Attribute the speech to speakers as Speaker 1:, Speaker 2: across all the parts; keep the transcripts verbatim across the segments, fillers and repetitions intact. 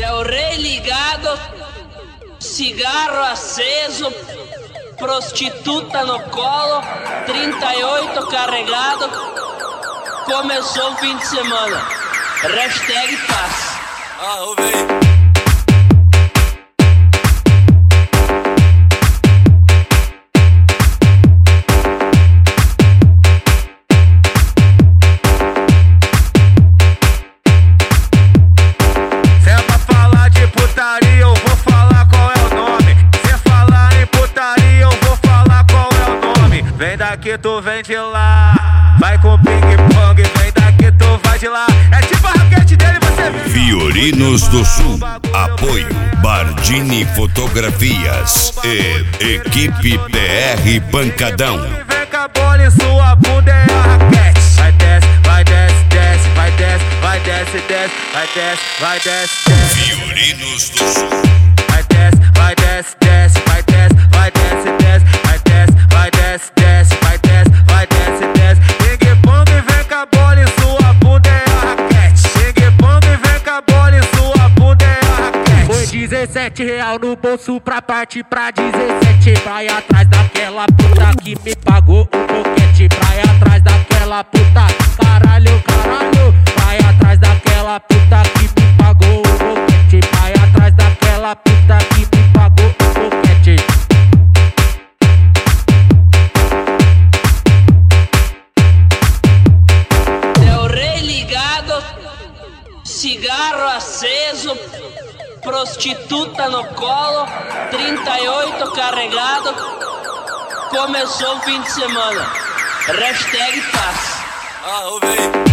Speaker 1: Del Rey ligado, cigarro aceso, prostituta no colo, trinta e oito carregado. Começou o fim de semana. Hashtag paz.
Speaker 2: Ah, ouvi.
Speaker 3: Vem daqui, tu vem de lá. Vai com ping-pong, vem daqui, tu vai de lá. É tipo a raquete dele, você vem.
Speaker 4: Fiorinos do Sul. Apoio Bardini Fotografias e Equipe P R Pancadão.
Speaker 3: Vem com a bola em sua bunda, é a raquete. Vai desce, vai desce, desce, vai desce, vai desce, desce, vai desce, vai desce, desce.
Speaker 4: Fiorinos do Sul.
Speaker 3: Vai desce, vai desce, desce, vai desce, vai desce, desce, vai desce, vai desce, desce, vai desce, vai desce, desce. Ping-pong vem com a bola em sua bunda, é a raquete. Ping-pong vem com a bola em sua bunda, é a raquete. Foi dezessete real no bolso pra partir pra dezessete. Vai atrás daquela puta que me pagou um boquete. Vai atrás daquela puta, caralho, caralho. Vai atrás daquela puta que me pagou um boquete. Vai atrás daquela puta que me pagou um boquete.
Speaker 1: Del Rey ligado, cigarro aceso, prostituta no colo, trinta e oito carregado. Começou o fim de semana. Hashtag paz.
Speaker 2: Ah, ouvi.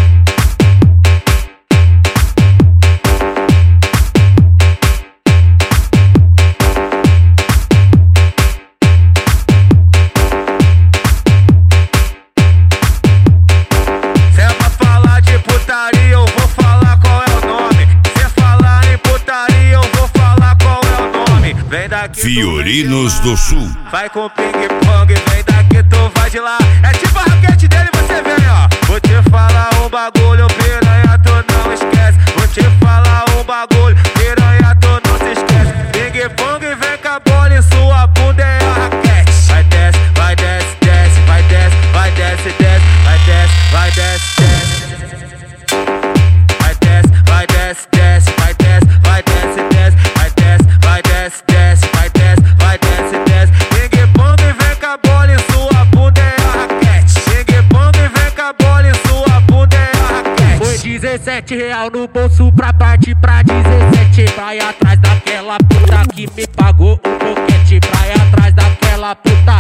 Speaker 4: Fiorinos do Sul.
Speaker 3: Vai com ping-pong, vem daqui, tu vai de lá. É tipo a raquete dele, você vem, ó. Vou te falar um bagulho, piranha, tu não esquece. Vou te falar um bagulho, piranha, tu não se esquece. Ping-pong vem com a bola em sua bunda, é a raquete. Vai desce, vai desce, desce, vai desce, vai desce, desce, vai desce, vai desce, desce. Vai desce, vai desce, desce, vai desce, vai desce, desce, vai desce, vai desce, desce, vai desce, vai desce, desce. Ping-pong vem com a bola em sua bunda, é a raquete. Ping-pong vem com a bola em sua bunda, é a raquete. Foi dezessete real no bolso pra partir pra dezessete. Vai atrás daquela puta que me pagou um boquete. Vai atrás daquela puta,